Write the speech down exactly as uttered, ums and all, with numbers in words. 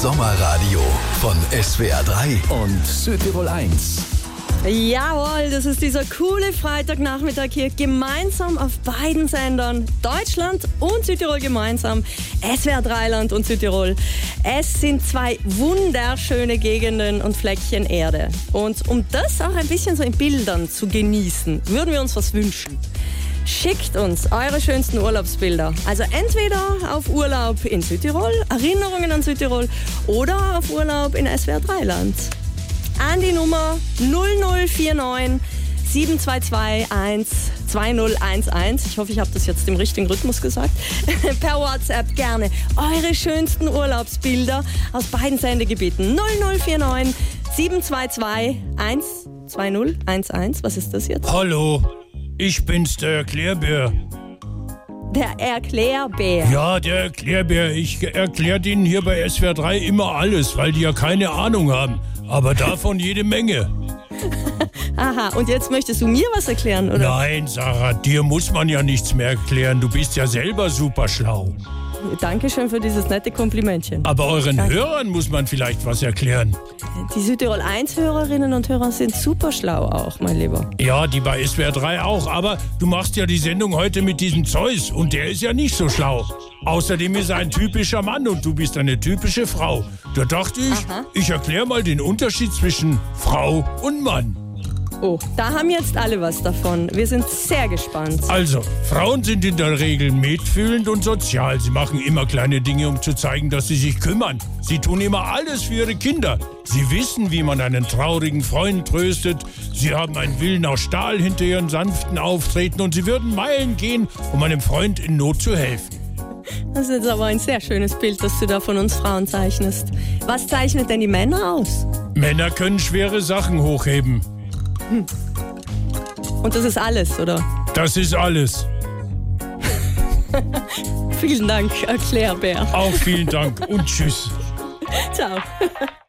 Sommerradio von S W R drei und Südtirol eins. Jawohl, das ist dieser coole Freitagnachmittag hier gemeinsam auf beiden Sendern, Deutschland und Südtirol gemeinsam, S W R drei Land und Südtirol. Es sind zwei wunderschöne Gegenden und Fleckchen Erde. Und um das auch ein bisschen so in Bildern zu genießen, würden wir uns was wünschen. Schickt uns eure schönsten Urlaubsbilder. Also entweder auf Urlaub in Südtirol, Erinnerungen an Südtirol, oder auf Urlaub in S W R drei Land. An die Nummer null null vier neun sieben zwei zwei eins zwei null eins eins. Ich hoffe, ich habe das jetzt im richtigen Rhythmus gesagt. Per WhatsApp gerne eure schönsten Urlaubsbilder aus beiden Sendegebieten. null null vier neun sieben zwei zwei eins zwei null eins eins. Was ist das jetzt? Hallo, ich bin's, der Erklärbär. Der Erklärbär. Ja, der Erklärbär. Ich erkläre Ihnen hier bei S W R drei immer alles, weil die ja keine Ahnung haben. Aber davon jede Menge. Aha, und jetzt möchtest du mir was erklären, oder? Nein, Sarah, dir muss man ja nichts mehr erklären. Du bist ja selber super schlau. Dankeschön für dieses nette Komplimentchen. Aber euren Danke. Hörern muss man vielleicht was erklären. Die Südtirol eins Hörerinnen und Hörer sind super schlau auch, mein Lieber. Ja, die bei S W R drei auch. Aber du machst ja die Sendung heute mit diesem Zeus und der ist ja nicht so schlau. Außerdem ist er ein typischer Mann und du bist eine typische Frau. Da dachte ich, Aha. ich erkläre mal den Unterschied zwischen Frau und Mann. Oh, da haben jetzt alle was davon. Wir sind sehr gespannt. Also, Frauen sind in der Regel mitfühlend und sozial. Sie machen immer kleine Dinge, um zu zeigen, dass sie sich kümmern. Sie tun immer alles für ihre Kinder. Sie wissen, wie man einen traurigen Freund tröstet. Sie haben einen Willen aus Stahl hinter ihren sanften Auftreten und sie würden Meilen gehen, um einem Freund in Not zu helfen. Das ist jetzt aber ein sehr schönes Bild, das du da von uns Frauen zeichnest. Was zeichnet denn die Männer aus? Männer können schwere Sachen hochheben. Hm. Und das ist alles, oder? Das ist alles. Vielen Dank, Erklärbär. Auch vielen Dank und tschüss. Ciao.